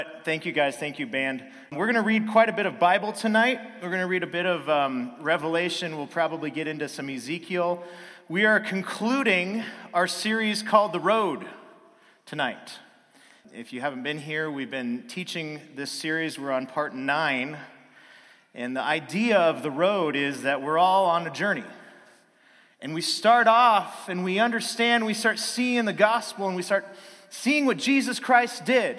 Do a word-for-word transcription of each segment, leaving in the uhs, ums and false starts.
Thank you, guys. Thank you, band. We're going to read quite a bit of Bible tonight. We're going to read a bit of um, Revelation. We'll probably get into some Ezekiel. We are concluding our series called The Road tonight. If you haven't been here, we've been teaching this series. We're on part nine. And the idea of the road is that we're all on a journey. And we start off and we understand, we start seeing the gospel and we start seeing what Jesus Christ did.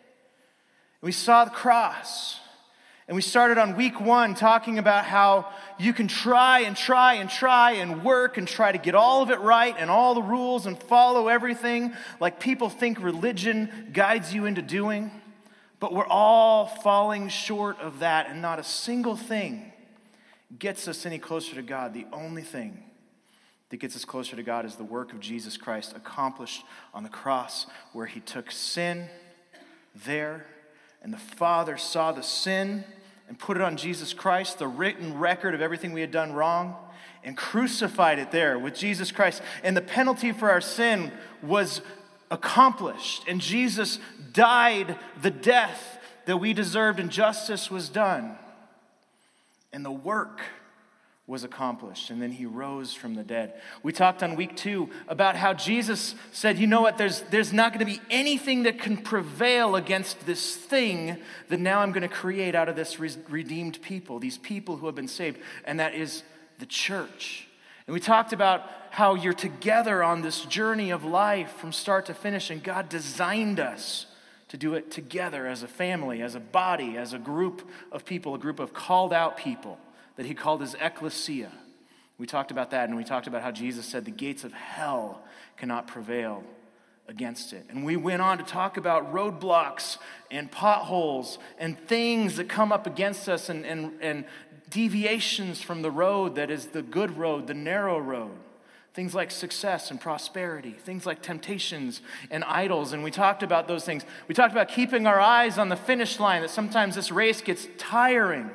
We saw the cross, and we started on week one talking about how you can try and try and try and work and try to get all of it right and all the rules and follow everything like people think religion guides you into doing. But we're all falling short of that, and not a single thing gets us any closer to God. The only thing that gets us closer to God is the work of Jesus Christ accomplished on the cross, where he took sin there. And the Father saw the sin and put it on Jesus Christ, the written record of everything we had done wrong, and crucified it there with Jesus Christ. And the penalty for our sin was accomplished. And Jesus died the death that we deserved, and justice was done. And the work was accomplished, and then he rose from the dead. We talked on week two about how Jesus said, you know what, there's, there's not going to be anything that can prevail against this thing that now I'm going to create out of this re- redeemed people, these people who have been saved, and that is the church. And we talked about how you're together on this journey of life from start to finish, and God designed us to do it together as a family, as a body, as a group of people, a group of called out people that he called his ecclesia. We talked about that, and we talked about how Jesus said the gates of hell cannot prevail against it. And we went on to talk about roadblocks and potholes and things that come up against us, and, and, and deviations from the road that is the good road, the narrow road. Things like success and prosperity, things like temptations and idols, and we talked about those things. We talked about keeping our eyes on the finish line, that sometimes this race gets tiring.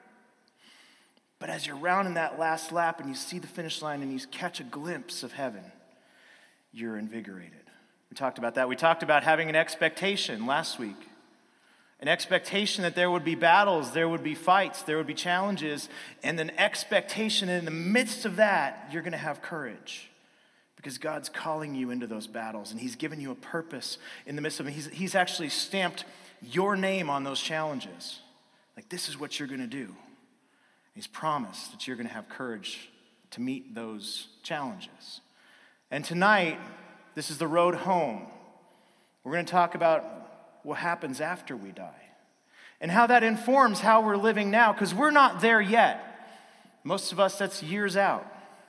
But as you're rounding that last lap and you see the finish line and you catch a glimpse of heaven, you're invigorated. We talked about that. We talked about having an expectation last week. An expectation that there would be battles, there would be fights, there would be challenges, and an expectation in the midst of that, you're going to have courage. Because God's calling you into those battles, and he's given you a purpose in the midst of it. He's, he's actually stamped your name on those challenges. Like, this is what you're going to do. He's promised that you're going to have courage to meet those challenges. And tonight, this is the road home. We're going to talk about what happens after we die and how that informs how we're living now, because we're not there yet. Most of us, that's years out.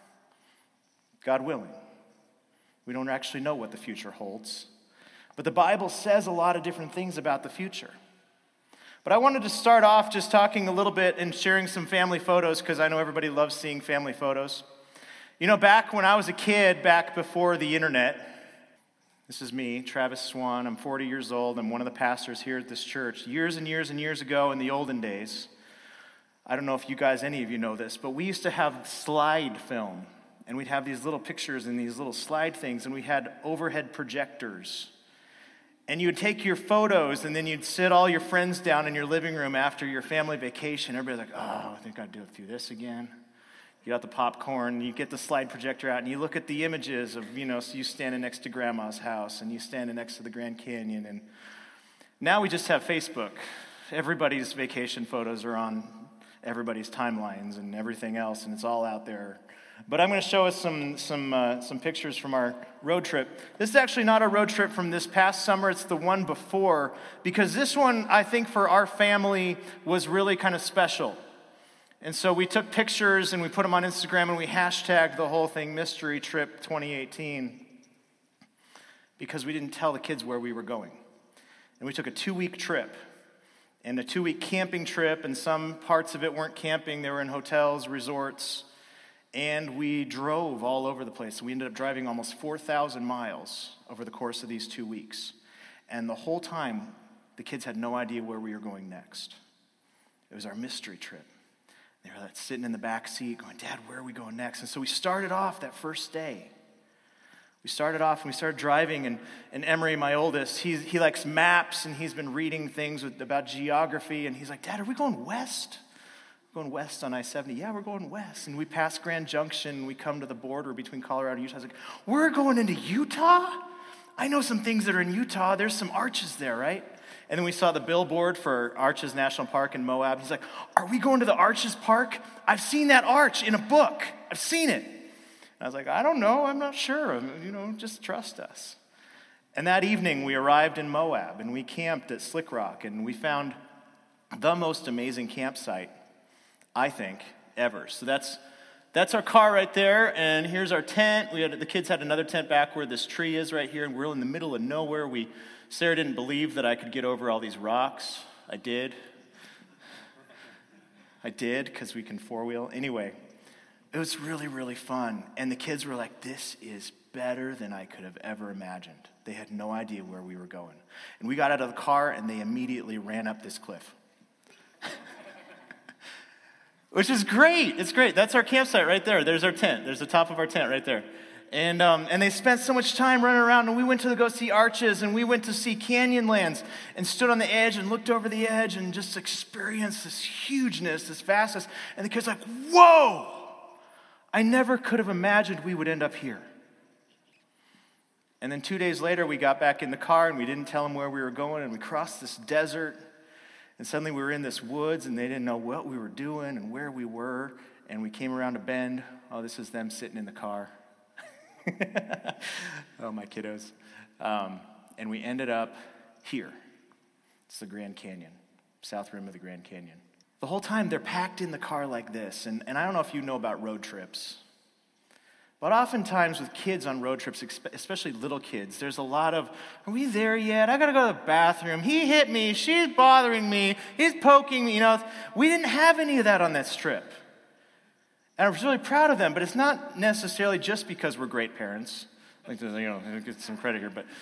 God willing. We don't actually know what the future holds. But the Bible says a lot of different things about the future. But I wanted to start off just talking a little bit and sharing some family photos, because I know everybody loves seeing family photos. You know, back when I was a kid, back before the internet, this is me, Travis Swan. I'm forty years old. I'm one of the pastors here at this church. Years and years and years ago in the olden days, I don't know if you guys, any of you know this, but we used to have slide film. And we'd have these little pictures and these little slide things, and we had overhead projectors. And you would take your photos, and then you'd sit all your friends down in your living room after your family vacation. Everybody's like, oh, I think I'd do it through this again. You got the popcorn, you get the slide projector out, and you look at the images of, you know, so you standing next to grandma's house, and you standing next to the Grand Canyon. And now we just have Facebook. Everybody's vacation photos are on everybody's timelines and everything else, and it's all out there. But I'm going to show us some some uh, some pictures from our road trip. This is actually not a road trip from this past summer. It's the one before, because this one, I think, for our family was really kind of special. And so we took pictures and we put them on Instagram and we hashtagged the whole thing Mystery Trip twenty eighteen, because we didn't tell the kids where we were going. And we took a two-week trip, and a two-week camping trip, and some parts of it weren't camping. They were in hotels, resorts. And we drove all over the place. We ended up driving almost four thousand miles over the course of these two weeks. And the whole time, the kids had no idea where we were going next. It was our mystery trip. They were like sitting in the back seat going, Dad, where are we going next? And so we started off that first day We started off and we started driving, and, and Emery, my oldest, he's, he likes maps, and he's been reading things with, about geography, and he's like, Dad, are we going west? We're going west on I seventy. Yeah, we're going west. And we pass Grand Junction, and we come to the border between Colorado and Utah. I was like, we're going into Utah? I know some things that are in Utah. There's some arches there, right? And then we saw the billboard for Arches National Park in Moab. He's like, are we going to the Arches Park? I've seen that arch in a book. I've seen it. I was like, I don't know, I'm not sure, you know, just trust us. And that evening, we arrived in Moab, and we camped at Slick Rock, and we found the most amazing campsite, I think, ever. So that's that's our car right there, and here's our tent. We had the kids had another tent back where this tree is right here, and we're in the middle of nowhere. We Sarah didn't believe that I could get over all these rocks. I did. I did, because we can four-wheel. Anyway, it was really, really fun. And the kids were like, this is better than I could have ever imagined. They had no idea where we were going. And we got out of the car, and they immediately ran up this cliff. Which is great. It's great. That's our campsite right there. There's our tent. There's the top of our tent right there. And um, and they spent so much time running around, and we went to go see arches, and we went to see Canyonlands, and stood on the edge and looked over the edge and just experienced this hugeness, this vastness. And the kids were like, whoa! I never could have imagined we would end up here. And then two days later, we got back in the car, and we didn't tell them where we were going, and we crossed this desert, and suddenly we were in this woods, and they didn't know what we were doing and where we were, and we came around a bend. Oh, this is them sitting in the car. Oh, my kiddos. Um, and we ended up here. It's the Grand Canyon, south rim of the Grand Canyon. The whole time they're packed in the car like this, and, and I don't know if you know about road trips, but oftentimes with kids on road trips, especially little kids, there's a lot of, are we there yet? I gotta go to the bathroom. He hit me. She's bothering me. He's poking me. You know, we didn't have any of that on this trip. And I was really proud of them, but it's not necessarily just because we're great parents. Like, you know, get some credit here, but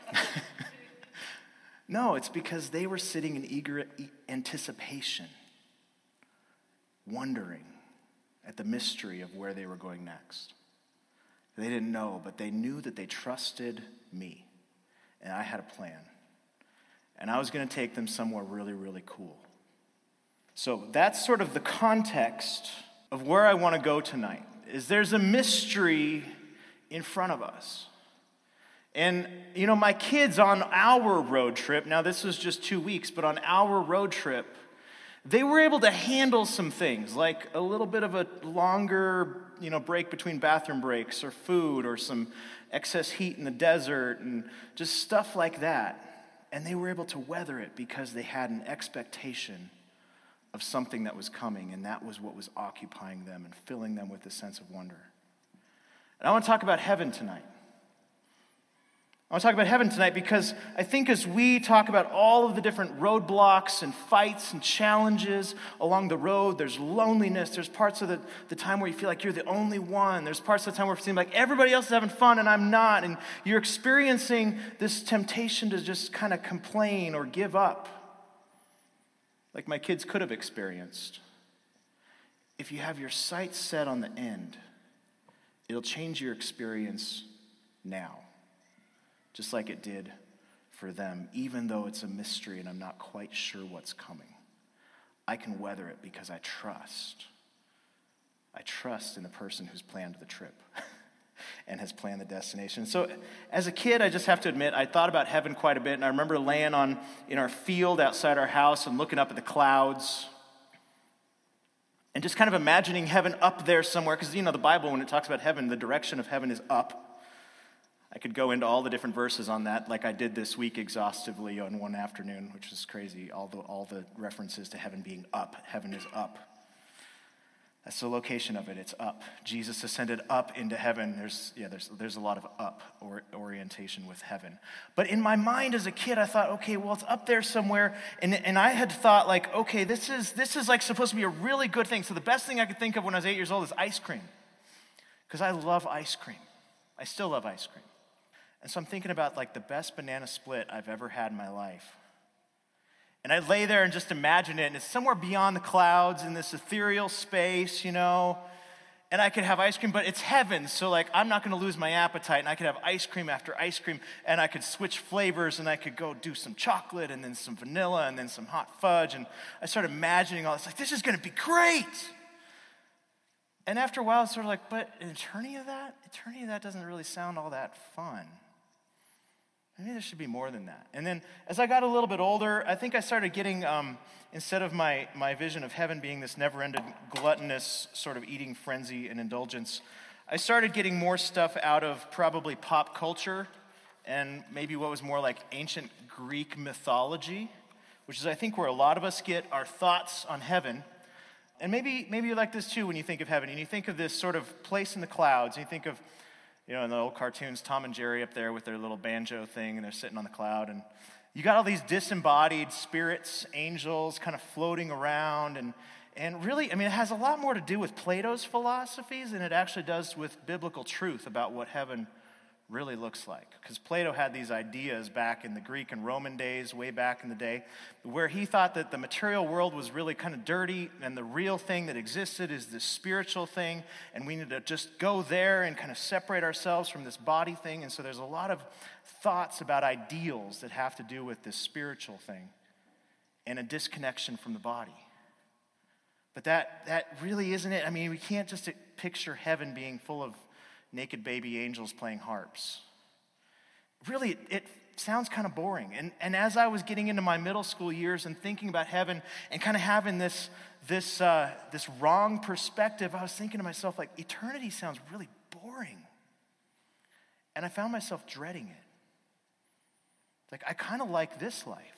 no, it's because they were sitting in eager anticipation, wondering at the mystery of where they were going next. They didn't know, but they knew that they trusted me, and I had a plan. And I was going to take them somewhere really, really cool. So that's sort of the context of where I want to go tonight, is there's a mystery in front of us. And, you know, my kids on our road trip, now this was just two weeks, but on our road trip, they were able to handle some things, like a little bit of a longer, you know, break between bathroom breaks or food or some excess heat in the desert and just stuff like that. And they were able to weather it because they had an expectation of something that was coming, and that was what was occupying them and filling them with a sense of wonder. And I want to talk about heaven tonight. I want to talk about heaven tonight because I think as we talk about all of the different roadblocks and fights and challenges along the road, there's loneliness, there's parts of the, the time where you feel like you're the only one, there's parts of the time where it seems like everybody else is having fun and I'm not, and you're experiencing this temptation to just kind of complain or give up, like my kids could have experienced. If you have your sights set on the end, it'll change your experience now, just like it did for them, even though it's a mystery and I'm not quite sure what's coming. I can weather it because I trust. I trust in the person who's planned the trip and has planned the destination. So as a kid, I just have to admit, I thought about heaven quite a bit, and I remember laying on in our field outside our house and looking up at the clouds and just kind of imagining heaven up there somewhere, because, you know, the Bible, when it talks about heaven, the direction of heaven is up. I could go into all the different verses on that, like I did this week exhaustively on one afternoon, which is crazy, all the, all the references to heaven being up. Heaven is up. That's the location of it. It's up. Jesus ascended up into heaven. There's yeah, there's there's a lot of up or orientation with heaven. But in my mind as a kid, I thought, okay, well, it's up there somewhere. And, and I had thought, like, okay, this is this is like supposed to be a really good thing. So the best thing I could think of when I was eight years old is ice cream. Because I love ice cream. I still love ice cream. And so I'm thinking about like the best banana split I've ever had in my life. And I lay there and just imagine it, and it's somewhere beyond the clouds in this ethereal space, you know, and I could have ice cream, but it's heaven, so like I'm not gonna lose my appetite, and I could have ice cream after ice cream, and I could switch flavors, and I could go do some chocolate, and then some vanilla, and then some hot fudge, and I started imagining all this, like this is gonna be great. And after a while, it's sort of like, but an eternity of that? Eternity of that doesn't really sound all that fun. Maybe there should be more than that. And then as I got a little bit older, I think I started getting, um, instead of my, my vision of heaven being this never-ending gluttonous sort of eating frenzy and indulgence, I started getting more stuff out of probably pop culture and maybe what was more like ancient Greek mythology, which is I think where a lot of us get our thoughts on heaven. And maybe maybe you're like this too when you think of heaven, and you think of this sort of place in the clouds, and you think of, you know, in the old cartoons, Tom and Jerry up there with their little banjo thing, and they're sitting on the cloud, and you got all these disembodied spirits, angels, kind of floating around, and and really, I mean, it has a lot more to do with Plato's philosophies than it actually does with biblical truth about what heaven really looks like. Because Plato had these ideas back in the Greek and Roman days, way back in the day, where he thought that the material world was really kind of dirty, and the real thing that existed is this spiritual thing, and we need to just go there and kind of separate ourselves from this body thing. And so there's a lot of thoughts about ideals that have to do with this spiritual thing and a disconnection from the body. But that that really isn't it. I mean, we can't just picture heaven being full of naked baby angels playing harps. Really, it, it sounds kind of boring. And, and as I was getting into my middle school years and thinking about heaven and kind of having this, this, uh, this wrong perspective, I was thinking to myself, like, eternity sounds really boring. And I found myself dreading it. Like, I kind of like this life.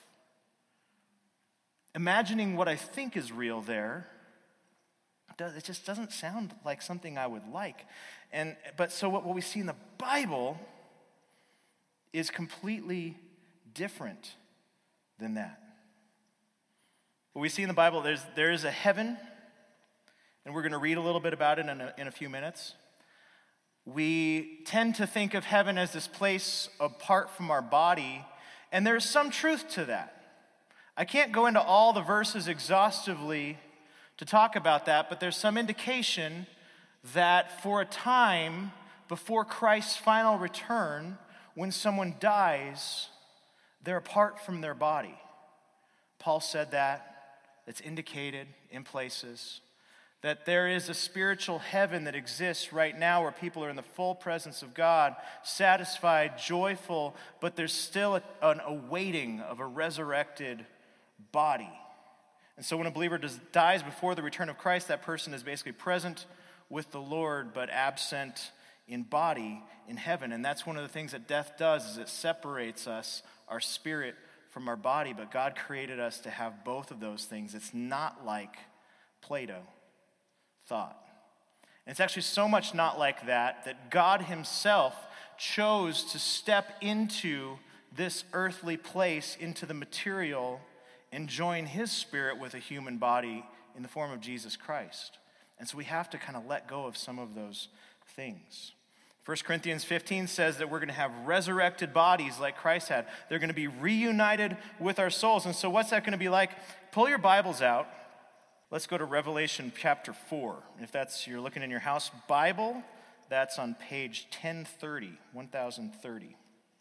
Imagining what I think is real there, it just doesn't sound like something I would like. And but so what, what we see in the Bible is completely different than that. What we see in the Bible, there's there is a heaven, and we're going to read a little bit about it in a, in a few minutes. We tend to think of heaven as this place apart from our body, and there's some truth to that. I can't go into all the verses exhaustively to talk about that, but there's some indication that for a time before Christ's final return, when someone dies, they're apart from their body. Paul said that. It's indicated in places that there is a spiritual heaven that exists right now where people are in the full presence of God, satisfied, joyful, but there's still a, an awaiting of a resurrected body. And so when a believer does, dies before the return of Christ, that person is basically present with the Lord, but absent in body in heaven. And that's one of the things that death does, is it separates us, our spirit, from our body. But God created us to have both of those things. It's not like Plato thought. And it's actually so much not like that, that God himself chose to step into this earthly place, into the material, and join his spirit with a human body in the form of Jesus Christ. And so we have to kind of let go of some of those things. First Corinthians fifteen says that we're going to have resurrected bodies like Christ had. They're going to be reunited with our souls. And so what's that going to be like? Pull your Bibles out. Let's go to Revelation chapter four. If that's, you're looking in your house Bible, that's on page ten thirty, one thousand thirty.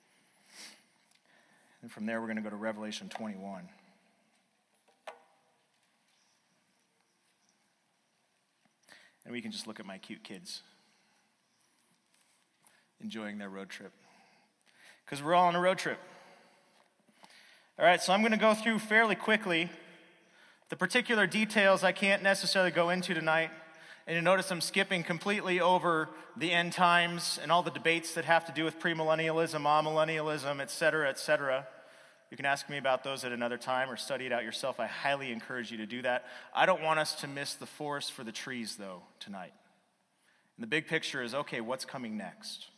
And from there we're going to go to Revelation twenty-one. And we can just look at my cute kids enjoying their road trip. Because we're all on a road trip. All right, so I'm going to go through fairly quickly. The particular details I can't necessarily go into tonight. And you notice I'm skipping completely over the end times and all the debates that have to do with premillennialism, amillennialism, et cetera, et cetera. You can ask me about those at another time or study it out yourself. I highly encourage you to do that. I don't want us to miss the forest for the trees, though, tonight. And the big picture is, okay, what's coming next?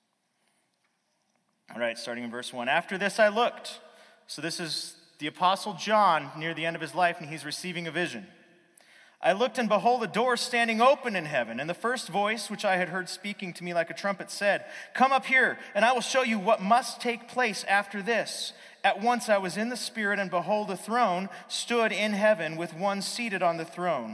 All right, starting in verse one. After this I looked. So this is the Apostle John near the end of his life, and he's receiving a vision. I looked, and behold, a door standing open in heaven. And the first voice, which I had heard speaking to me like a trumpet, said, "Come up here, and I will show you what must take place after this." At once I was in the Spirit, and behold, a throne stood in heaven with one seated on the throne.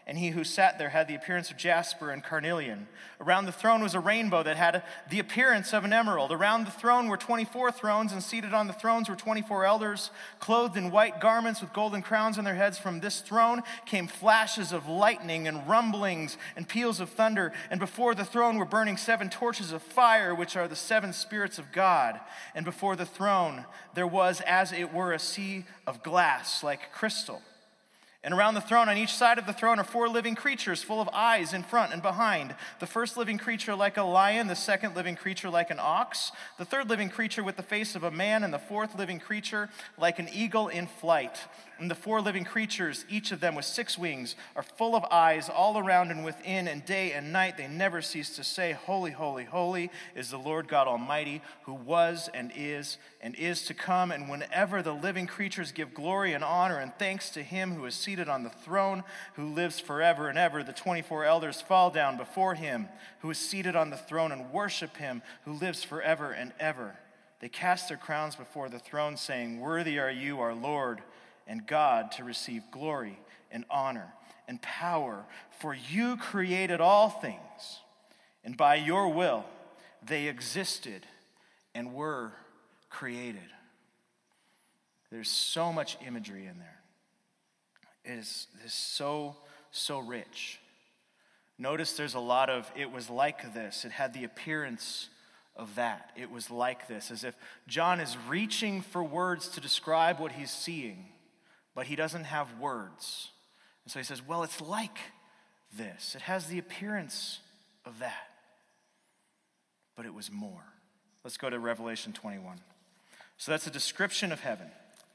And he who sat there had the appearance of jasper and carnelian. Around the throne was a rainbow that had the appearance of an emerald. Around the throne were twenty-four thrones, and seated on the thrones were twenty-four elders, clothed in white garments with golden crowns on their heads. From this throne came flashes of lightning and rumblings and peals of thunder. And before the throne were burning seven torches of fire, which are the seven spirits of God. And before the throne there was, as it were, a sea of glass like crystal. And around the throne, on each side of the throne, are four living creatures full of eyes in front and behind. The first living creature like a lion, the second living creature like an ox, the third living creature with the face of a man, and the fourth living creature like an eagle in flight. And the four living creatures, each of them with six wings, are full of eyes all around and within, and day and night they never cease to say, Holy, holy, holy is the Lord God Almighty, who was and is and is to come. And whenever the living creatures give glory and honor and thanks to him who is seated on the throne, who lives forever and ever, the twenty-four elders fall down before him who is seated on the throne and worship him who lives forever and ever. They cast their crowns before the throne, saying, Worthy are you, our Lord and God, to receive glory and honor and power, for you created all things, and by your will they existed and were created. There's so much imagery in there. It is, it is so, so rich. Notice there's a lot of, it was like this. It had the appearance of that. It was like this, as if John is reaching for words to describe what he's seeing, but he doesn't have words. And so he says, well, it's like this. It has the appearance of that. But it was more. Let's go to Revelation twenty-one. So that's a description of heaven.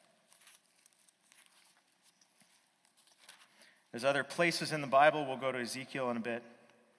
There's other places in the Bible, we'll go to Ezekiel in a bit,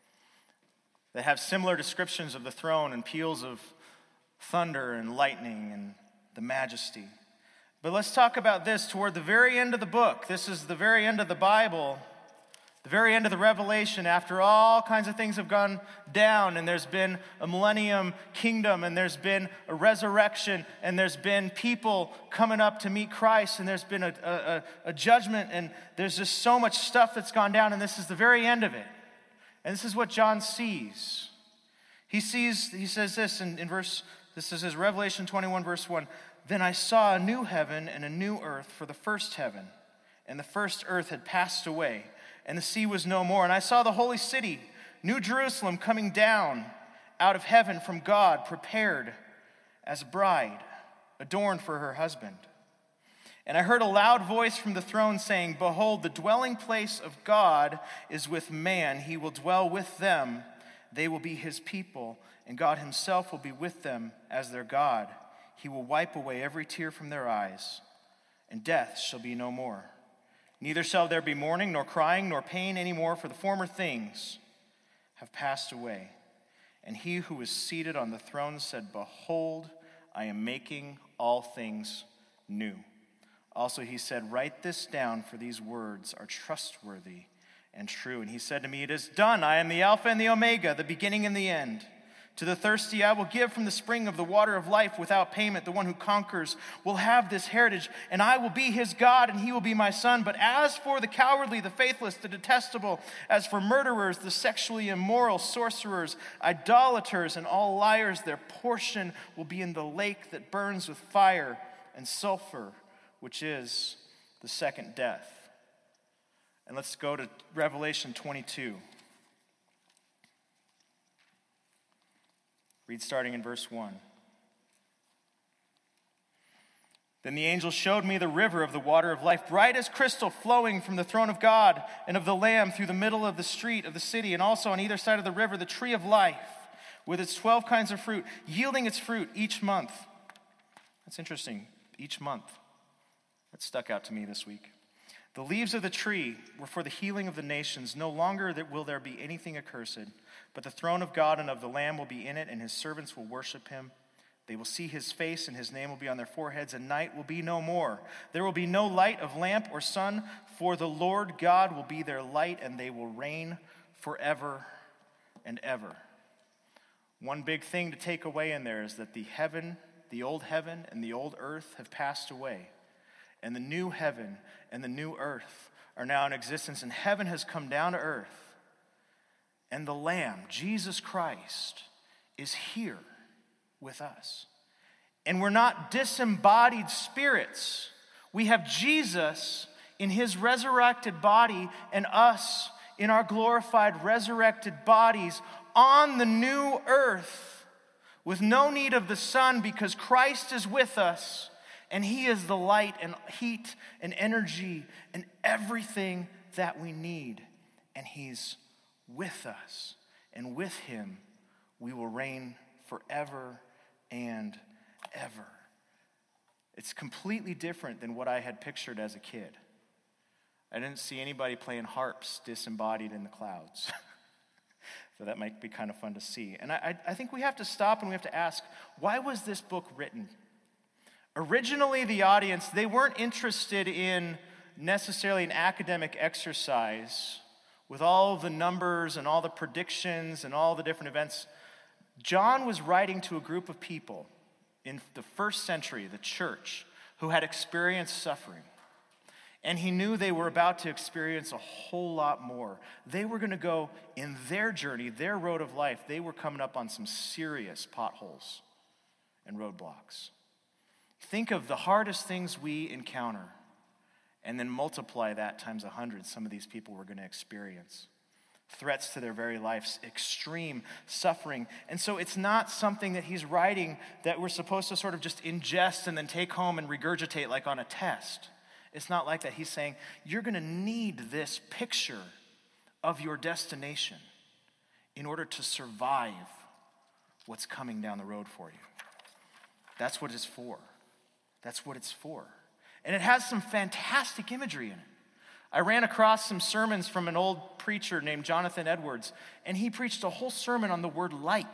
that have similar descriptions of the throne and peals of thunder and lightning and the majesty. But let's talk about this toward the very end of the book. This is the very end of the Bible, the very end of the Revelation, after all kinds of things have gone down, and there's been a millennium kingdom, and there's been a resurrection, and there's been people coming up to meet Christ, and there's been a, a, a judgment, and there's just so much stuff that's gone down, and this is the very end of it. And this is what John sees. He sees, he says this in, in verse, this is his Revelation twenty-one, verse one. Then I saw a new heaven and a new earth, for the first heaven and the first earth had passed away, and the sea was no more. And I saw the holy city, New Jerusalem, coming down out of heaven from God, prepared as a bride, adorned for her husband. And I heard a loud voice from the throne saying, Behold, the dwelling place of God is with man. He will dwell with them. They will be his people, and God himself will be with them as their God. He will wipe away every tear from their eyes, and death shall be no more. Neither shall there be mourning, nor crying, nor pain any more, for the former things have passed away. And he who was seated on the throne said, Behold, I am making all things new. Also he said, Write this down, for these words are trustworthy and true. And he said to me, It is done. I am the Alpha and the Omega, the beginning and the end. To the thirsty I will give from the spring of the water of life without payment. The one who conquers will have this heritage, and I will be his God, and he will be my son. But as for the cowardly, the faithless, the detestable, as for murderers, the sexually immoral, sorcerers, idolaters, and all liars, their portion will be in the lake that burns with fire and sulfur, which is the second death. And let's go to Revelation twenty-two. Read starting in verse one. Then the angel showed me the river of the water of life, bright as crystal, flowing from the throne of God and of the Lamb through the middle of the street of the city, and also on either side of the river the tree of life, with its twelve kinds of fruit, yielding its fruit each month. That's interesting, each month. That stuck out to me this week. The leaves of the tree were for the healing of the nations. No longer will there be anything accursed, but the throne of God and of the Lamb will be in it, and his servants will worship him. They will see his face, and his name will be on their foreheads, and night will be no more. There will be no light of lamp or sun, for the Lord God will be their light, and they will reign forever and ever. One big thing to take away in there is that the heaven, the old heaven and the old earth have passed away, and the new heaven and the new earth are now in existence, and heaven has come down to earth. And the Lamb, Jesus Christ, is here with us. And we're not disembodied spirits. We have Jesus in his resurrected body and us in our glorified resurrected bodies on the new earth with no need of the sun, because Christ is with us and he is the light and heat and energy and everything that we need. And he's with us. And with him we will reign forever and ever. It's completely different than what I had pictured as a kid. I didn't see anybody playing harps disembodied in the clouds. So that might be kind of fun to see. And I, I think we have to stop and we have to ask, why was this book written? Originally, the audience, they weren't interested in necessarily an academic exercise with all the numbers and all the predictions and all the different events. John was writing to a group of people in the first century, the church, who had experienced suffering. And he knew they were about to experience a whole lot more. They were going to go in their journey, their road of life. They were coming up on some serious potholes and roadblocks. Think of the hardest things we encounter and then multiply that times a hundred. Some of these people were going to experience threats to their very lives, extreme suffering. And so it's not something that he's writing that we're supposed to sort of just ingest and then take home and regurgitate like on a test. It's not like that. He's saying, you're going to need this picture of your destination in order to survive what's coming down the road for you. That's what it's for. That's what it's for. And it has some fantastic imagery in it. I ran across some sermons from an old preacher named Jonathan Edwards, and he preached a whole sermon on the word like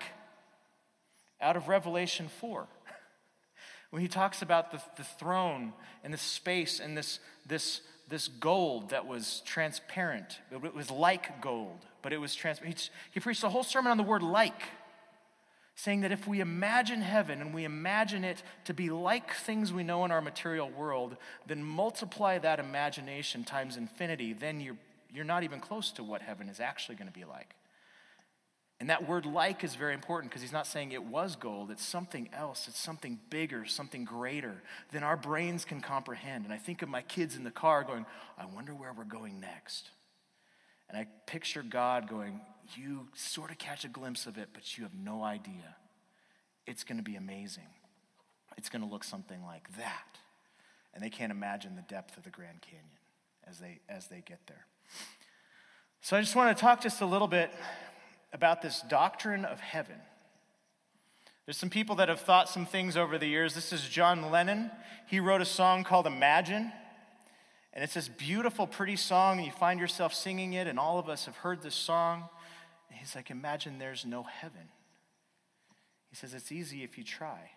out of Revelation four. When he talks about the, the throne and the space and this, this, this gold that was transparent. It was like gold, but it was transparent. He, he preached a whole sermon on the word like, saying that if we imagine heaven and we imagine it to be like things we know in our material world, then multiply that imagination times infinity, then you're, you're not even close to what heaven is actually going to be like. And that word like is very important because he's not saying it was gold. It's something else. It's something bigger, something greater than our brains can comprehend. And I think of my kids in the car going, I wonder where we're going next. And I picture God going, you sort of catch a glimpse of it, but you have no idea. It's going to be amazing. It's going to look something like that. And they can't imagine the depth of the Grand Canyon as they as they get there. So I just want to talk just a little bit about this doctrine of heaven. There's some people that have thought some things over the years. This is John Lennon. He wrote a song called Imagine. And it's this beautiful, pretty song, and you find yourself singing it, and all of us have heard this song. And he's like, imagine there's no heaven. He says, it's easy if you try.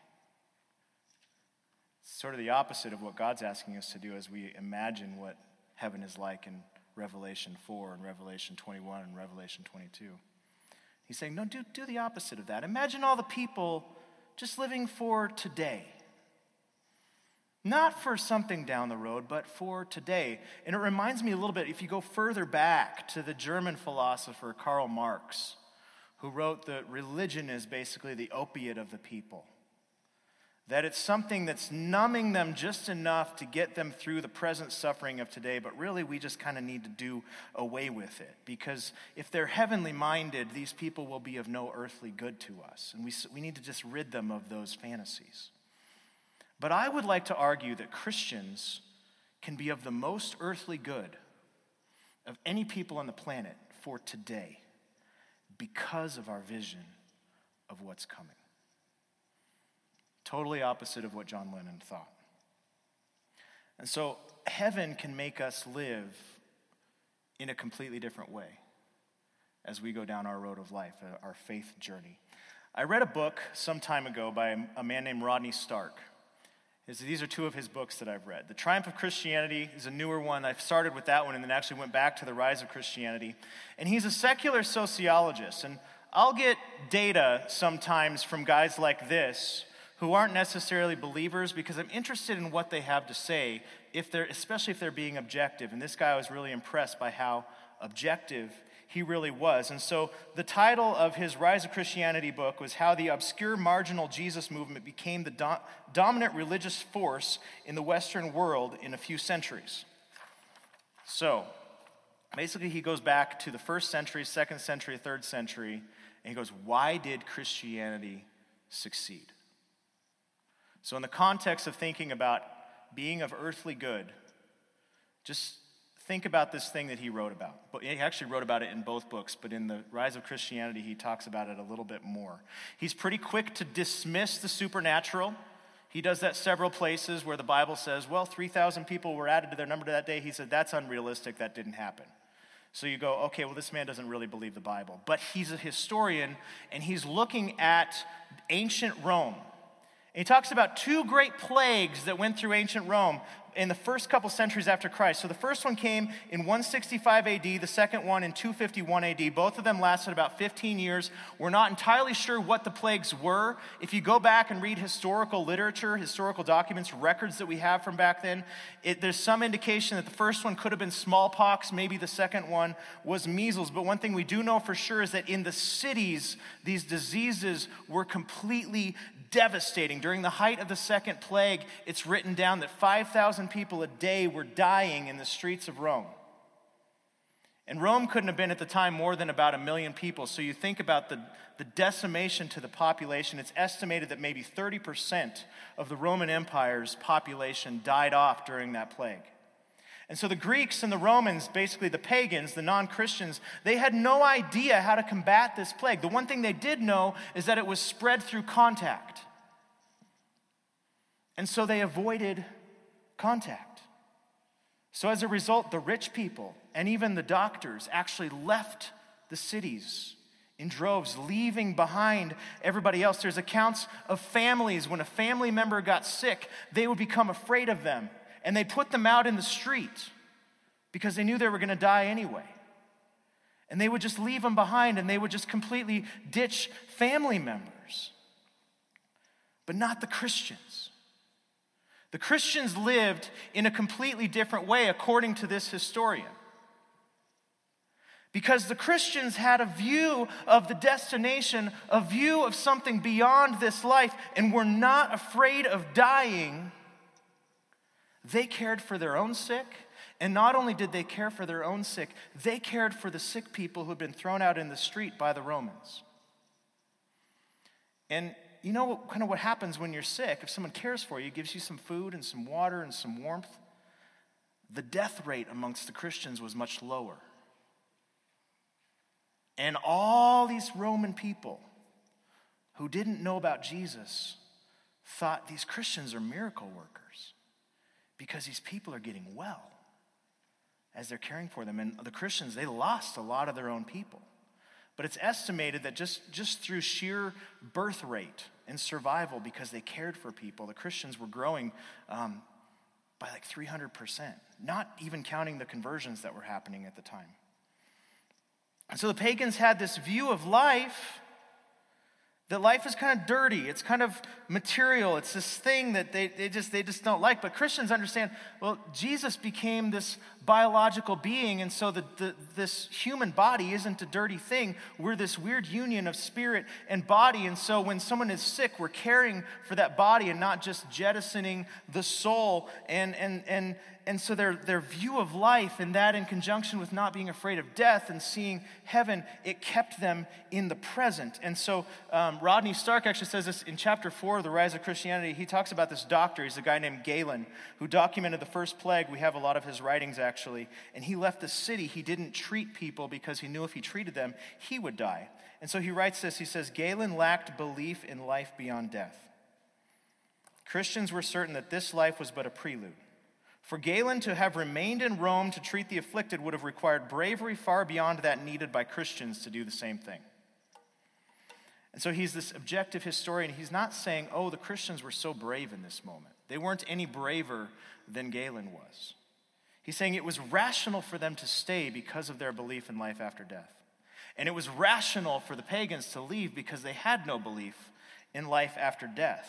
It's sort of the opposite of what God's asking us to do as we imagine what heaven is like in Revelation four and Revelation twenty-one and Revelation twenty-two. He's saying, no, do, do the opposite of that. Imagine all the people just living for today. Not for something down the road, but for today. And it reminds me a little bit, if you go further back to the German philosopher Karl Marx, who wrote that religion is basically the opiate of the people. That it's something that's numbing them just enough to get them through the present suffering of today, but really we just kind of need to do away with it. Because if they're heavenly minded, these people will be of no earthly good to us. And we, we need to just rid them of those fantasies. But I would like to argue that Christians can be of the most earthly good of any people on the planet for today because of our vision of what's coming. Totally opposite of what John Lennon thought. And so heaven can make us live in a completely different way as we go down our road of life, our faith journey. I read a book some time ago by a man named Rodney Stark. These are two of his books that I've read. The Triumph of Christianity is a newer one. I started with that one and then actually went back to The Rise of Christianity. And he's a secular sociologist. And I'll get data sometimes from guys like this who aren't necessarily believers because I'm interested in what they have to say, if they're, especially if they're being objective. And this guy, I was really impressed by how objective he really was. And so the title of his Rise of Christianity book was How the Obscure Marginal Jesus Movement Became the do- Dominant Religious Force in the Western World in a Few Centuries. So basically he goes back to the first century, second century, third century, and he goes, why did Christianity succeed? So in the context of thinking about being of earthly good, just think about this thing that he wrote about. But he actually wrote about it in both books, but in the Rise of Christianity, he talks about it a little bit more. He's pretty quick to dismiss the supernatural. He does that several places where the Bible says, well, three thousand people were added to their number that day. He said, that's unrealistic, that didn't happen. So you go, okay, well, this man doesn't really believe the Bible. But he's a historian, and he's looking at ancient Rome. And he talks about two great plagues that went through ancient Rome in the first couple centuries after Christ. So the first one came in one sixty-five A D, the second one in two fifty-one A D. Both of them lasted about fifteen years. We're not entirely sure what the plagues were. If you go back and read historical literature, historical documents, records that we have from back then, it, there's some indication that the first one could have been smallpox, maybe the second one was measles. But one thing we do know for sure is that in the cities, these diseases were completely devastating. During the height of the second plague, it's written down that five thousand people a day were dying in the streets of Rome. And Rome couldn't have been at the time more than about a million people. So you think about the, the decimation to the population. It's estimated that maybe thirty percent of the Roman Empire's population died off during that plague. And so the Greeks and the Romans, basically the pagans, the non-Christians, they had no idea how to combat this plague. The one thing they did know is that it was spread through contact. And so they avoided contact. So as a result, the rich people and even the doctors actually left the cities in droves, leaving behind everybody else. There's accounts of families, when a family member got sick, they would become afraid of them. And they put them out in the street because they knew they were going to die anyway. And they would just leave them behind, and they would just completely ditch family members. But not the Christians. The Christians lived in a completely different way, according to this historian. Because the Christians had a view of the destination, a view of something beyond this life, and were not afraid of dying. They cared for their own sick, and not only did they care for their own sick, they cared for the sick people who had been thrown out in the street by the Romans. And you know what, kind of what happens when you're sick? If someone cares for you, gives you some food and some water and some warmth, the death rate amongst the Christians was much lower. And all these Roman people who didn't know about Jesus thought these Christians are miracle workers, because these people are getting well as they're caring for them. And the Christians, they lost a lot of their own people. But it's estimated that just, just through sheer birth rate and survival, because they cared for people, the Christians were growing um, by like three hundred percent, not even counting the conversions that were happening at the time. And so the pagans had this view of life, that life is kind of dirty, it's kind of material, it's this thing that they, they just they just don't like. But Christians understand, well, Jesus became this biological being, and so the, the, this human body isn't a dirty thing. We're this weird union of spirit and body, and so when someone is sick, we're caring for that body and not just jettisoning the soul. And and and and so their, their view of life, and that in conjunction with not being afraid of death and seeing heaven, it kept them in the present. And so um, Rodney Stark actually says this in chapter four of The Rise of Christianity. He talks about this doctor. He's a guy named Galen who documented the first plague. We have a lot of his writings, actually. And he left the city. He didn't treat people because he knew if he treated them, he would die. And so he writes this. He says, Galen lacked belief in life beyond death. Christians were certain that this life was but a prelude. For Galen to have remained in Rome to treat the afflicted would have required bravery far beyond that needed by Christians to do the same thing. And so he's this objective historian. He's not saying, oh, the Christians were so brave in this moment. They weren't any braver than Galen was. He's saying it was rational for them to stay because of their belief in life after death. And it was rational for the pagans to leave because they had no belief in life after death.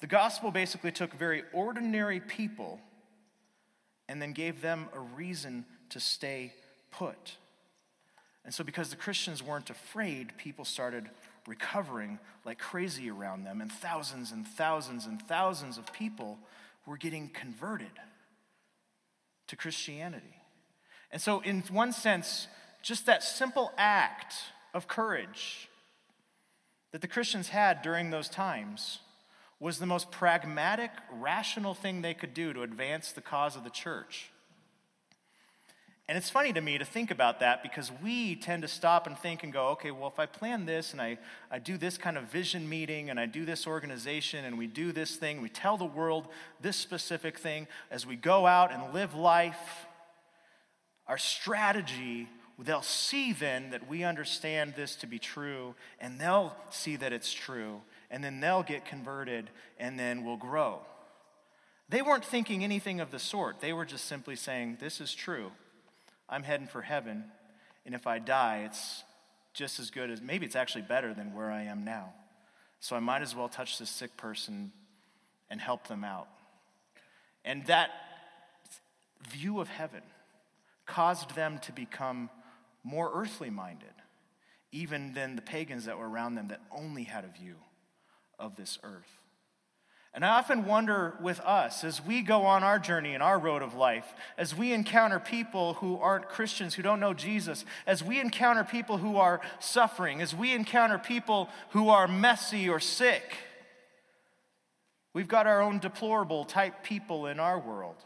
The gospel basically took very ordinary people and then gave them a reason to stay put. And so because the Christians weren't afraid, people started recovering like crazy around them, and thousands and thousands and thousands of people were getting converted to Christianity. And so in one sense, just that simple act of courage that the Christians had during those times was the most pragmatic, rational thing they could do to advance the cause of the church. And it's funny to me to think about that, because we tend to stop and think and go, okay, well, if I plan this and I, I do this kind of vision meeting and I do this organization and we do this thing, we tell the world this specific thing, as we go out and live life, our strategy, they'll see then that we understand this to be true, and they'll see that it's true, and then they'll get converted, and then we'll grow. They weren't thinking anything of the sort. They were just simply saying, this is true. I'm heading for heaven, and if I die, it's just as good as, maybe it's actually better than where I am now. So I might as well touch this sick person and help them out. And that view of heaven caused them to become more earthly minded, even than the pagans that were around them that only had a view of this earth. And I often wonder with us, as we go on our journey and our road of life, as we encounter people who aren't Christians, who don't know Jesus, as we encounter people who are suffering, as we encounter people who are messy or sick, we've got our own deplorable type people in our world.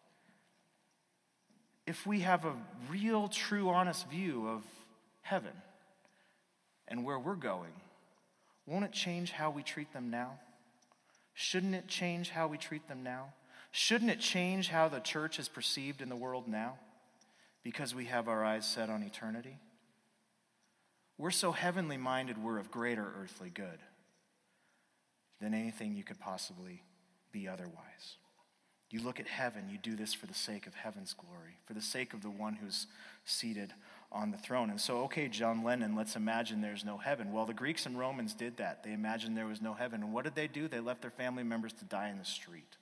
If we have a real, true, honest view of heaven and where we're going, won't it change how we treat them now? Shouldn't it change how we treat them now? Shouldn't it change how the church is perceived in the world now? Because we have our eyes set on eternity? We're so heavenly minded, we're of greater earthly good than anything you could possibly be otherwise. You look at heaven, you do this for the sake of heaven's glory, for the sake of the one who's seated on the throne. And so, okay, John Lennon, let's imagine there's no heaven. Well, the Greeks and Romans did that. They imagined there was no heaven. And what did they do? They left their family members to die in the street.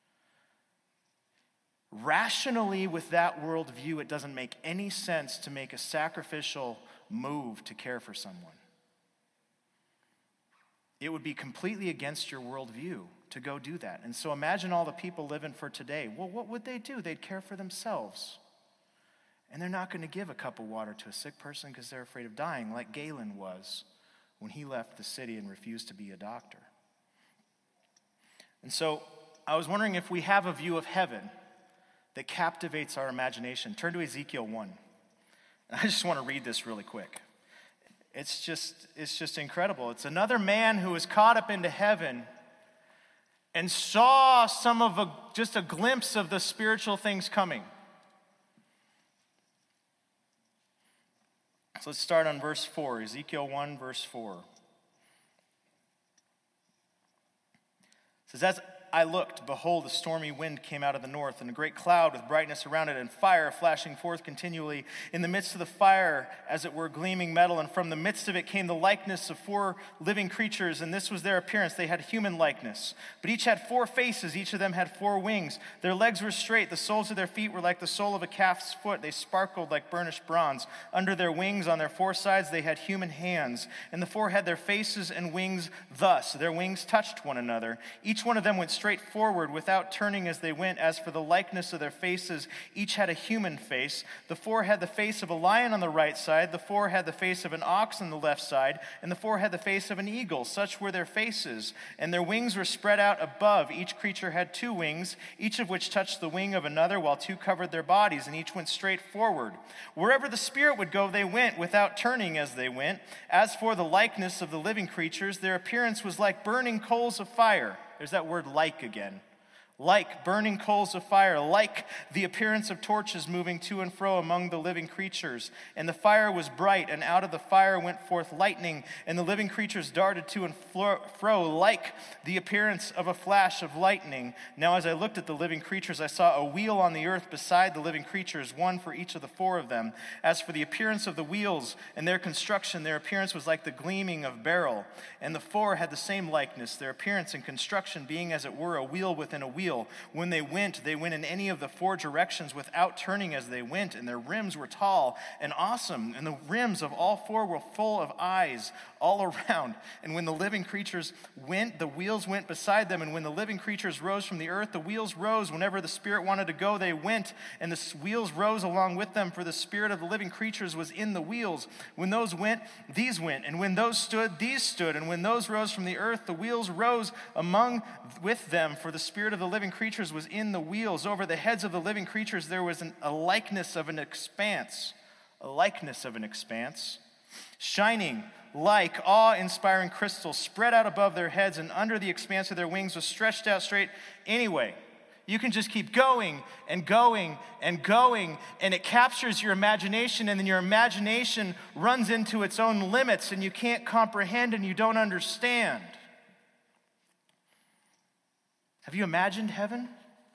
Rationally, with that worldview, it doesn't make any sense to make a sacrificial move to care for someone. It would be completely against your worldview to go do that. And so imagine all the people living for today. Well, what would they do? They'd care for themselves. And they're not going to give a cup of water to a sick person because they're afraid of dying, like Galen was when he left the city and refused to be a doctor. And so I was wondering if we have a view of heaven that captivates our imagination. Turn to Ezekiel one. And I just want to read this really quick. It's just, it's just incredible. It's another man who was caught up into heaven and saw some of a, just a glimpse of the spiritual things coming. So let's start on verse four, Ezekiel one, verse four. It says, as I looked, behold, a stormy wind came out of the north, and a great cloud with brightness around it, and fire flashing forth continually. In the midst of the fire, as it were, gleaming metal, and from the midst of it came the likeness of four living creatures, and this was their appearance. They had human likeness. But each had four faces, each of them had four wings. Their legs were straight, the soles of their feet were like the sole of a calf's foot. They sparkled like burnished bronze. Under their wings, on their four sides, they had human hands, and the four had their faces and wings thus. Their wings touched one another. Each one of them went straight forward without turning as they went. As for the likeness of their faces, each had a human face. The four had the face of a lion on the right side, the four had the face of an ox on the left side, and the four had the face of an eagle. Such were their faces, and their wings were spread out above. Each creature had two wings, each of which touched the wing of another, while two covered their bodies, and each went straight forward. Wherever the Spirit would go, they went, without turning as they went. As for the likeness of the living creatures, their appearance was like burning coals of fire. There's that word like again. like burning coals of fire, like the appearance of torches moving to and fro among the living creatures. And the fire was bright, and out of the fire went forth lightning, and the living creatures darted to and fro like the appearance of a flash of lightning. Now as I looked at the living creatures, I saw a wheel on the earth beside the living creatures, one for each of the four of them. As for the appearance of the wheels and their construction, their appearance was like the gleaming of beryl. And the four had the same likeness, their appearance and construction being as it were a wheel within a wheel. When they went, they went in any of the four directions without turning as they went, and their rims were tall and awesome, and the rims of all four were full of eyes all around. And when the living creatures went, the wheels went beside them, and when the living creatures rose from the earth, the wheels rose. Whenever the Spirit wanted to go, they went, and the wheels rose along with them, for the spirit of the living creatures was in the wheels. When those went, these went, and when those stood, these stood, and when those rose from the earth, the wheels rose among with them, for the spirit of the living creatures was in the wheels. Over the heads of the living creatures there was an, a likeness of an expanse, a likeness of an expanse, shining like awe-inspiring crystal, spread out above their heads, and under the expanse of their wings was stretched out straight. Anyway, you can just keep going and going and going, and it captures your imagination, and then your imagination runs into its own limits, and you can't comprehend and you don't understand. Have you imagined heaven?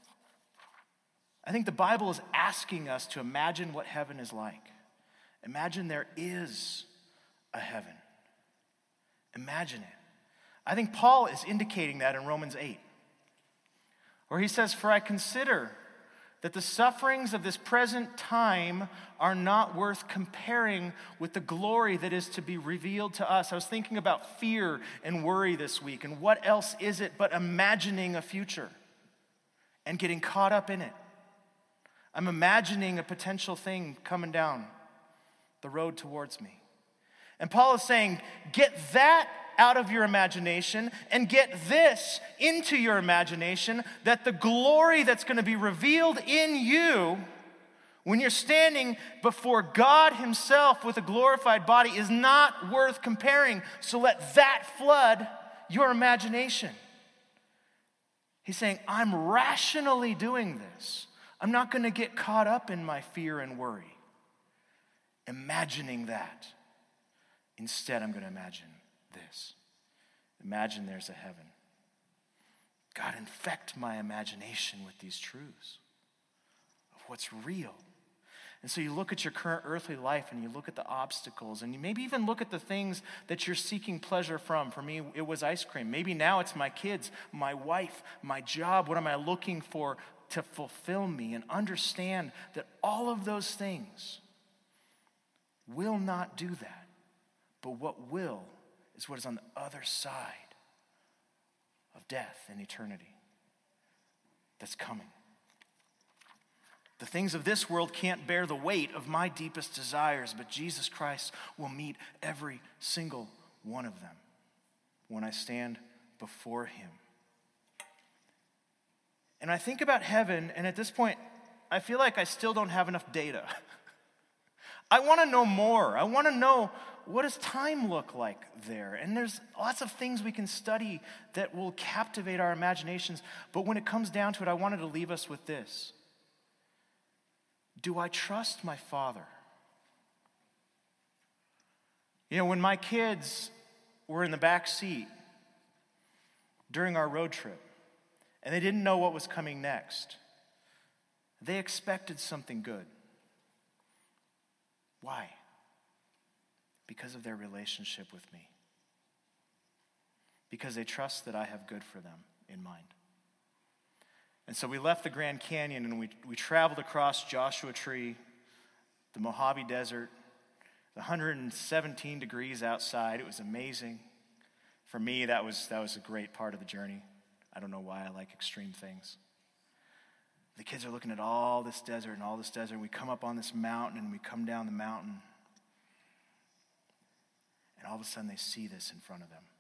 I think the Bible is asking us to imagine what heaven is like. Imagine there is a heaven. Imagine it. I think Paul is indicating that in Romans eight, where he says, "For I consider that the sufferings of this present time are not worth comparing with the glory that is to be revealed to us." I was thinking about fear and worry this week, and what else is it but imagining a future and getting caught up in it? I'm imagining a potential thing coming down the road towards me. And Paul is saying, get that out of your imagination and get this into your imagination, that the glory that's going to be revealed in you when you're standing before God himself with a glorified body is not worth comparing. So let that flood your imagination. He's saying, I'm rationally doing this. I'm not going to get caught up in my fear and worry, imagining that. Instead, I'm going to imagine this. Imagine there's a heaven. God, infect my imagination with these truths of what's real. And so you look at your current earthly life and you look at the obstacles and you maybe even look at the things that you're seeking pleasure from. For me, it was ice cream. Maybe now it's my kids, my wife, my job. What am I looking for to fulfill me? And understand that all of those things will not do that. But what will is what is on the other side of death and eternity that's coming. The things of this world can't bear the weight of my deepest desires, but Jesus Christ will meet every single one of them when I stand before him. And I think about heaven, and at this point, I feel like I still don't have enough data. I want to know more. I want to know, what does time look like there? And there's lots of things we can study that will captivate our imaginations. But when it comes down to it, I wanted to leave us with this. Do I trust my Father? You know, when my kids were in the back seat during our road trip, and they didn't know what was coming next, they expected something good. Why? Because of their relationship with me. Because they trust that I have good for them in mind. And so we left the Grand Canyon and we, we traveled across Joshua Tree, the Mojave Desert, one hundred seventeen degrees outside. It was amazing. For me, that was, that was a great part of the journey. I don't know why I like extreme things. The kids are looking at all this desert and all this desert. And we come up on this mountain and we come down the mountain. And all of a sudden they see this in front of them.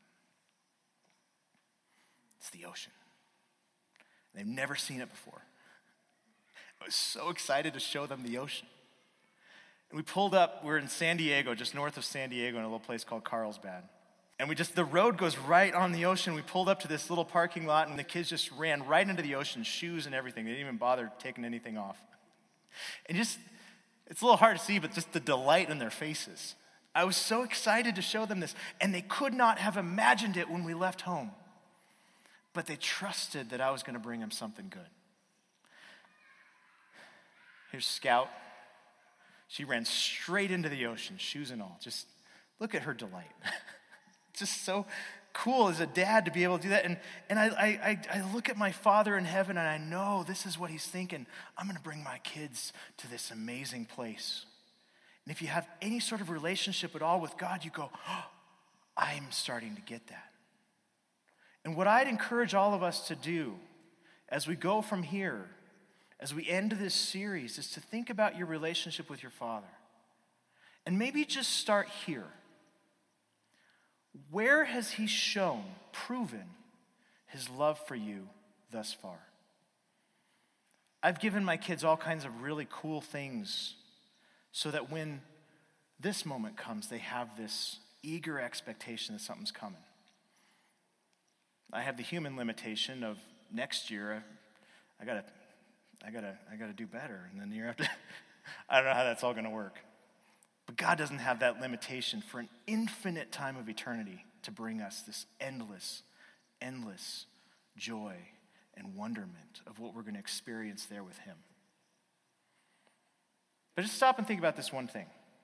It's the ocean. They've never seen it before. I was so excited to show them the ocean. And we pulled up, we're in San Diego, just north of San Diego, in a little place called Carlsbad. And we just, the road goes right on the ocean. We pulled up to this little parking lot, and the kids just ran right into the ocean, shoes and everything. They didn't even bother taking anything off. And just, it's a little hard to see, but just the delight in their faces. I was so excited to show them this, and they could not have imagined it when we left home. But they trusted that I was going to bring them something good. Here's Scout. She ran straight into the ocean, shoes and all. Just look at her delight. Just so cool as a dad to be able to do that. And, and I, I, I look at my Father in heaven, and I know this is what he's thinking. I'm going to bring my kids to this amazing place. And if you have any sort of relationship at all with God, you go, oh, I'm starting to get that. And what I'd encourage all of us to do as we go from here, as we end this series, is to think about your relationship with your Father. And maybe just start here. Where has he shown, proven his love for you thus far? I've given my kids all kinds of really cool things so that when this moment comes, they have this eager expectation that something's coming. I have the human limitation of next year, I, I gotta, I gotta, I gotta do better, and then the year after, I don't know how that's all gonna work. But God doesn't have that limitation for an infinite time of eternity to bring us this endless, endless joy and wonderment of what we're going to experience there with him. But just stop and think about this one thing.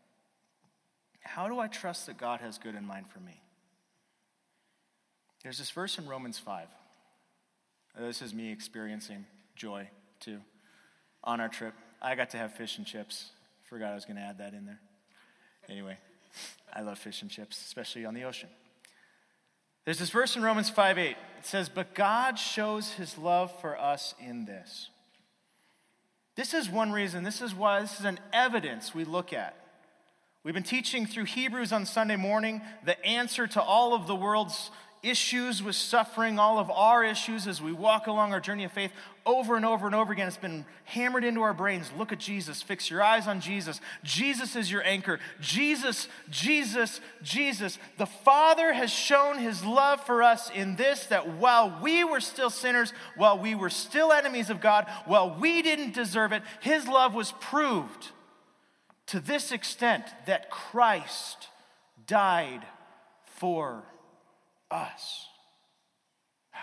How do I trust that God has good in mind for me? There's this verse in Romans five. This is me experiencing joy, too. On our trip, I got to have fish and chips. Forgot I was going to add that in there. Anyway, I love fish and chips, especially on the ocean. There's this verse in Romans five eight. It says, but God shows his love for us in this. This is one reason, this is why, this is an evidence we look at. We've been teaching through Hebrews on Sunday morning the answer to all of the world's issues with suffering, all of our issues as we walk along our journey of faith over and over and over again. It's been hammered into our brains. Look at Jesus. Fix your eyes on Jesus. Jesus is your anchor. Jesus, Jesus, Jesus. The Father has shown his love for us in this, that while we were still sinners, while we were still enemies of God, while we didn't deserve it, his love was proved to this extent that Christ died for us. Wow.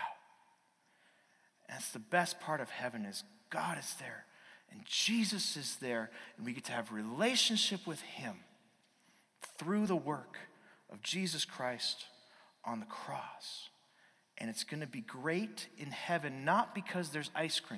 And it's the best part of heaven is God is there and Jesus is there, and we get to have relationship with him through the work of Jesus Christ on the cross. And it's going to be great in heaven, not because there's ice cream,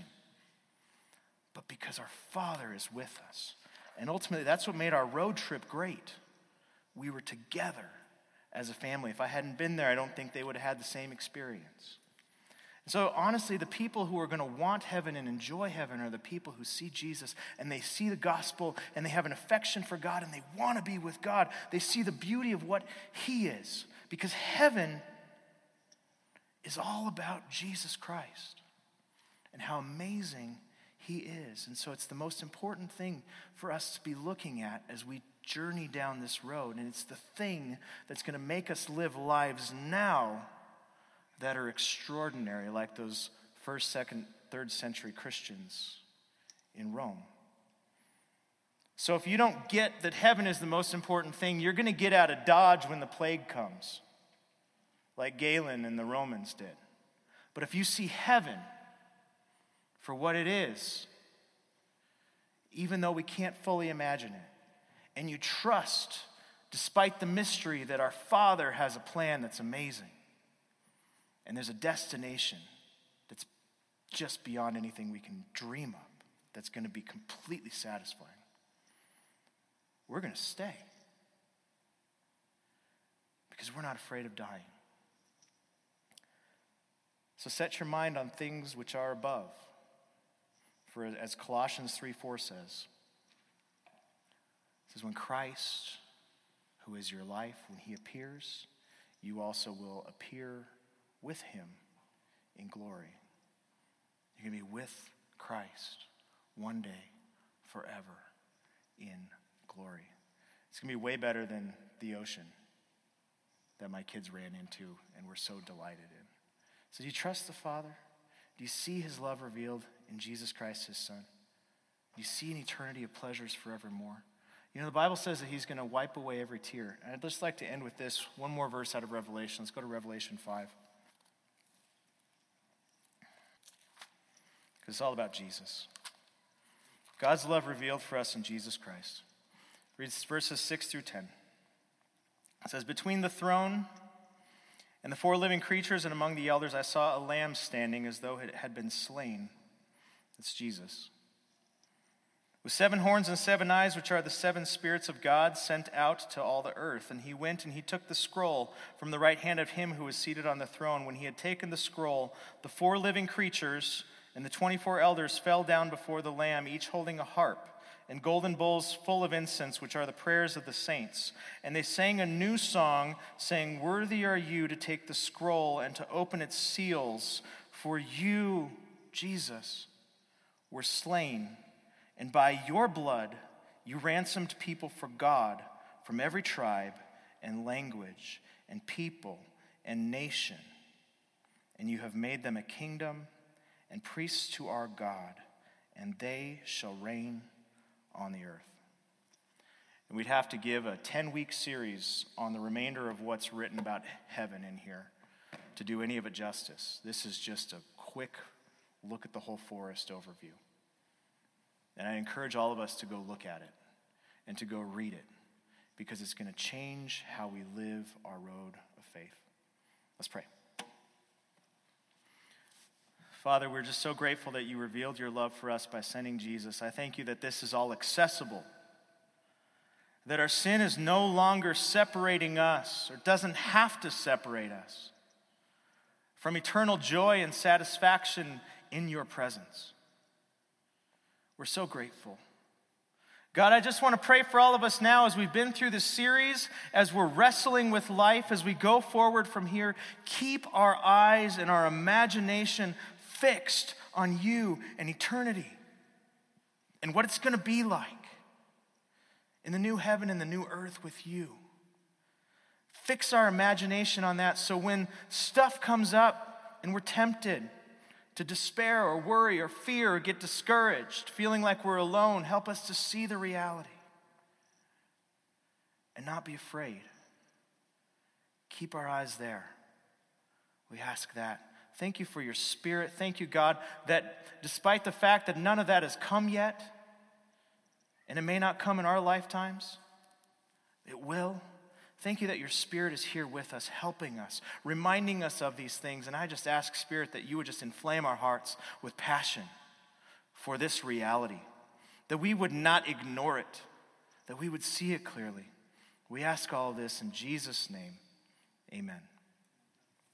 but because our Father is with us. And ultimately, that's what made our road trip great. We were together as a family. If I hadn't been there, I don't think they would have had the same experience. And so honestly, the people who are going to want heaven and enjoy heaven are the people who see Jesus and they see the gospel and they have an affection for God and they want to be with God. They see the beauty of what he is, because heaven is all about Jesus Christ and how amazing he is. And so it's the most important thing for us to be looking at as we journey down this road. And it's the thing that's going to make us live lives now that are extraordinary, like those first, second, third century Christians in Rome. So if you don't get that heaven is the most important thing, you're going to get out of Dodge when the plague comes, like Galen and the Romans did. But if you see heaven for what it is, even though we can't fully imagine it, and you trust, despite the mystery, that our Father has a plan that's amazing, and there's a destination that's just beyond anything we can dream of, that's going to be completely satisfying, we're going to stay, because we're not afraid of dying. So set your mind on things which are above. For as Colossians three four says, it says, when Christ, who is your life, when he appears, you also will appear with him in glory. You're going to be with Christ one day, forever, in glory. It's going to be way better than the ocean. that my kids ran into and were so delighted in. So do you trust the Father? Do you see his love revealed in Jesus Christ, his Son? Do you see an eternity of pleasures forevermore? You know, the Bible says that he's going to wipe away every tear. And I'd just like to end with this, one more verse out of Revelation. Let's go to Revelation five. Because it's all about Jesus. God's love revealed for us in Jesus Christ. Reads verses six through ten. It says, between the throne and the four living creatures and among the elders, I saw a lamb standing as though it had been slain. It's Jesus. With seven horns and seven eyes, which are the seven spirits of God sent out to all the earth. And he went and he took the scroll from the right hand of him who was seated on the throne. When he had taken the scroll, the four living creatures and the twenty-four elders fell down before the Lamb, each holding a harp and golden bowls full of incense, which are the prayers of the saints. And they sang a new song, saying, worthy are you to take the scroll and to open its seals, for you, Jesus, were slain, and by your blood you ransomed people for God from every tribe and language and people and nation. And you have made them a kingdom and priests to our God, and they shall reign on the earth. And we'd have to give a ten-week series on the remainder of what's written about heaven in here to do any of it justice. This is just a quick look at the whole forest overview. And I encourage all of us to go look at it and to go read it, because it's going to change how we live our road of faith. Let's pray. Father, we're just so grateful that you revealed your love for us by sending Jesus. I thank you that this is all accessible, that our sin is no longer separating us, or doesn't have to separate us from eternal joy and satisfaction in your presence. We're so grateful. God, I just want to pray for all of us now as we've been through this series, as we're wrestling with life, as we go forward from here. Keep our eyes and our imagination fixed on you and eternity and what it's going to be like in the new heaven and the new earth with you. Fix our imagination on that, so when stuff comes up and we're tempted to despair or worry or fear or get discouraged, feeling like we're alone, help us to see the reality and not be afraid. Keep our eyes there. We ask that. Thank you for your Spirit. Thank you, God, that despite the fact that none of that has come yet, and it may not come in our lifetimes, it will. Thank you that your Spirit is here with us, helping us, reminding us of these things. And I just ask, Spirit, that you would just inflame our hearts with passion for this reality, that we would not ignore it, that we would see it clearly. We ask all of this in Jesus' name. Amen.